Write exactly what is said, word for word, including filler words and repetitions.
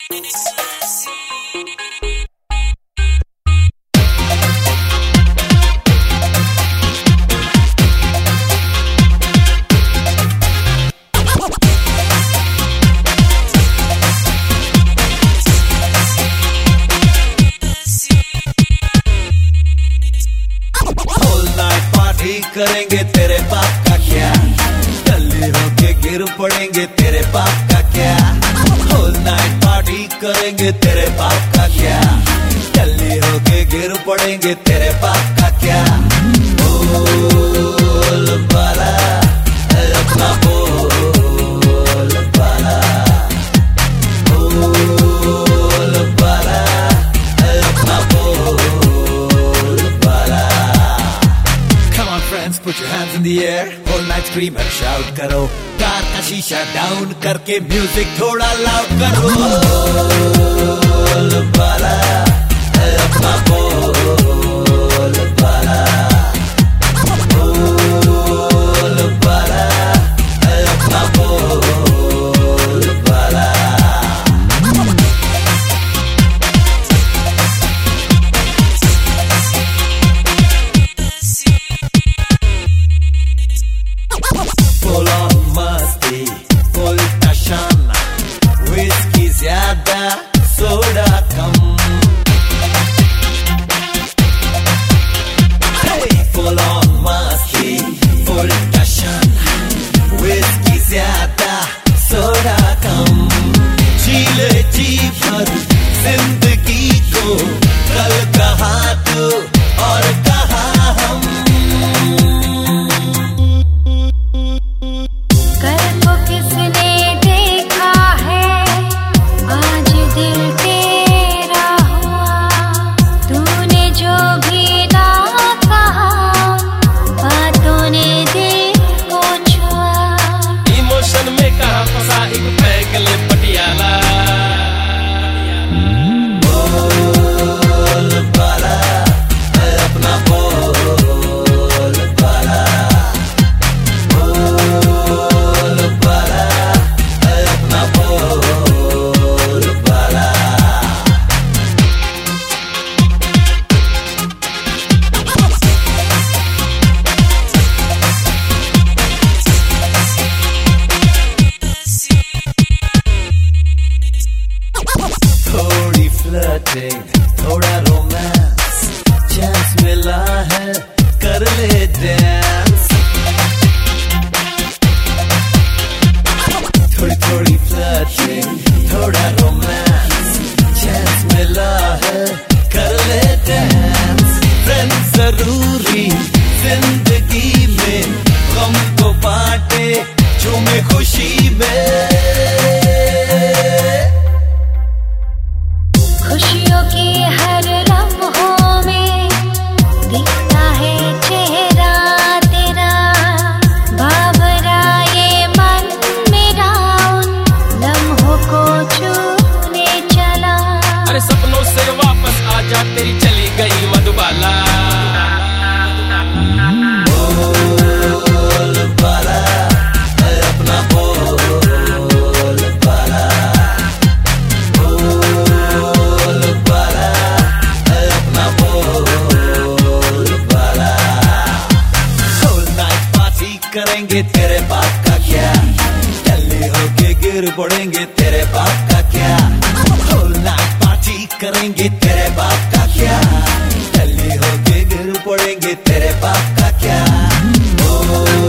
करेंगे तेरे बाप का क्या, टल्ली होके गिर पड़ेंगे तेरे बाप का क्या। होल नाइट पार्टी करेंगे तेरे बाप का क्या, टल्ली होके गिर पड़ेंगे तेरे बाप का क्या। बोल बाला अपना बोल बाला, बोल बाला अपना बोल बाला। Come on friends, put your hands in the air, whole night scream and shout करो, कार का शीशा डाउन करके म्यूजिक थोड़ा लाउड करो। बोल बाला अपना बोल बाला, बोल बाला अपना बोल बाला। Full on मस्ती, full टशाना, विस्की ज्यादा, सोडा कम। Hey, full on मस्ती, full टशाना, विस्की ज्यादा, सोडा कम। जी ले जी भर जिंदगी को, कल कहाँ तू और कहाँ हम। थोड़ा रोमांस चांस मिला है, कर ले डांस। थोड़ी थोड़ी फ्लर्टिंग, थोड़ा रोमांस चांस मिला है, कर ले डांस। फ्रेंड जरूरी जिंदगी में, गम को बांटे झूमे खुशी में। खुशियों की हर लम्हों में दिखता है चेहरा तेरा, बाबरा ये मन मेरा उन लम्हों को छूने चला। अरे सपनों से वापस आजा, तेरी चली गई मधुबाला। बोल बाला अपना बोल बाला, करेंगे तेरे बाप का क्या, टल्ली होके गिर पड़ेंगे तेरे बाप का क्या। होल नाइट पार्टी करेंगे तेरे बाप का क्या, टल्ली होके गिर पड़ेंगे तेरे बाप का क्या।